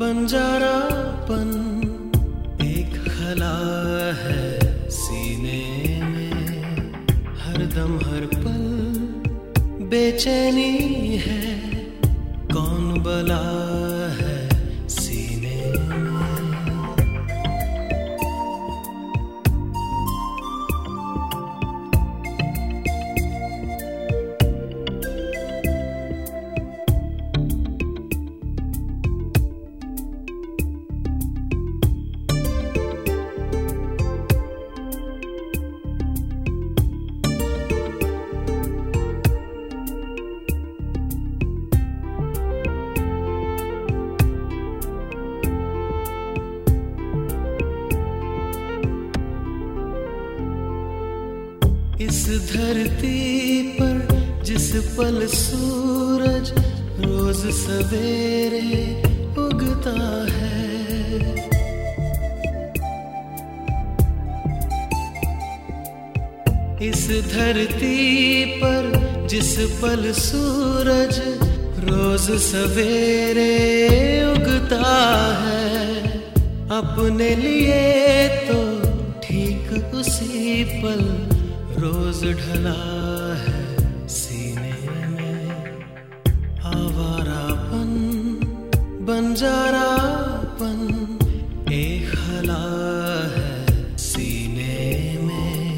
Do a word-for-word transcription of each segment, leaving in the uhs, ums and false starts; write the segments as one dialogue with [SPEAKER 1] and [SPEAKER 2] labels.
[SPEAKER 1] बंजारापन एक खला है सीने में, हरदम हर पल बेचैनी है, कौन बला है सीने में। इस धरती पर जिस पल सूरज रोज सवेरे उगता है, इस धरती पर जिस पल सूरज रोज सवेरे उगता है, अपने लिए तो ठीक उसी पल रोज ढला है सीने में। आवारापन बंजारापन एक खला है सीने में।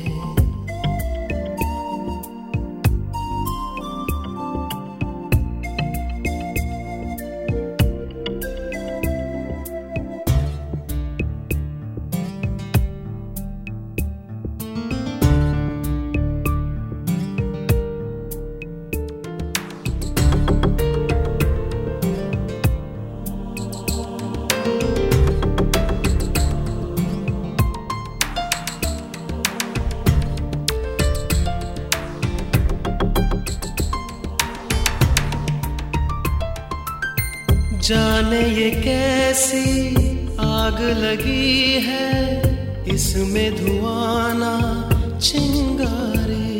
[SPEAKER 1] जाने ये कैसी आग लगी है, इसमें धुआं ना चिंगारी।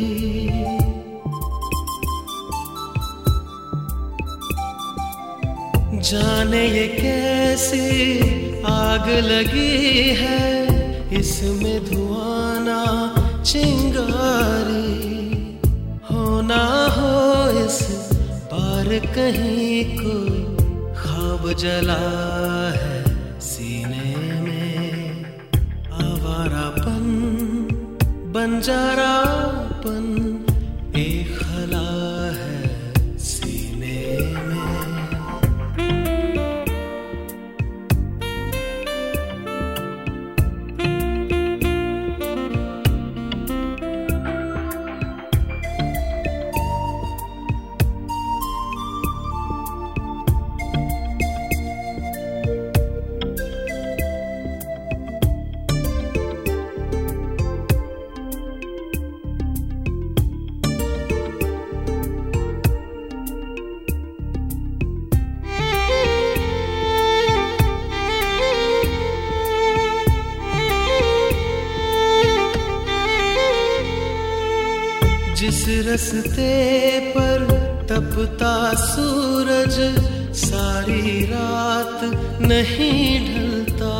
[SPEAKER 1] जाने ये कैसी आग लगी है, इसमें धुआं ना चिंगारी। हो ना हो इस पार कहीं को ख्वाब जला है सीने में। आवारापन बंजारापन एक खला है सीने में। जिस रस्ते पर तपता सूरज सारी रात नहीं ढलता,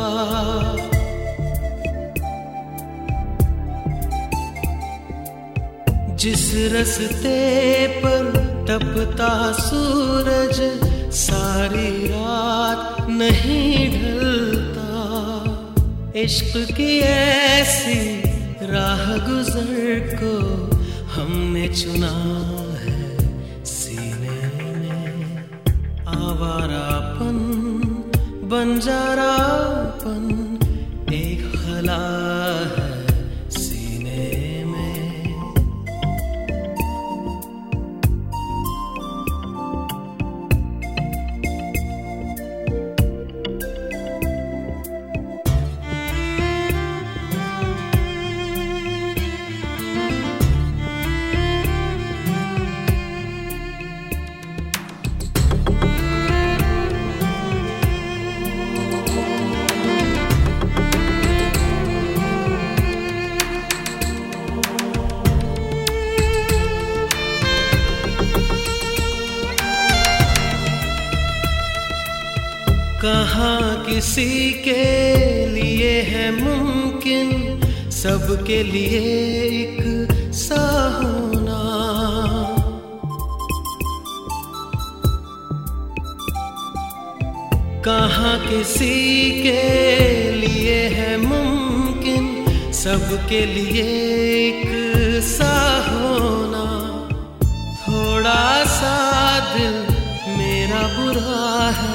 [SPEAKER 1] जिस रस्ते पर तपता सूरज सारी रात नहीं ढलता, इश्क की ऐसी राह गुजर को हमने चुना है सीने में। आवारापन बंजारापन एक खला है सीने में। कहाँ किसी के लिए है मुमकिन सबके लिए एक सा होना। कहाँ किसी के लिए है मुमकिन सबके लिए एक सा होना। थोड़ा सा दिल मेरा बुरा है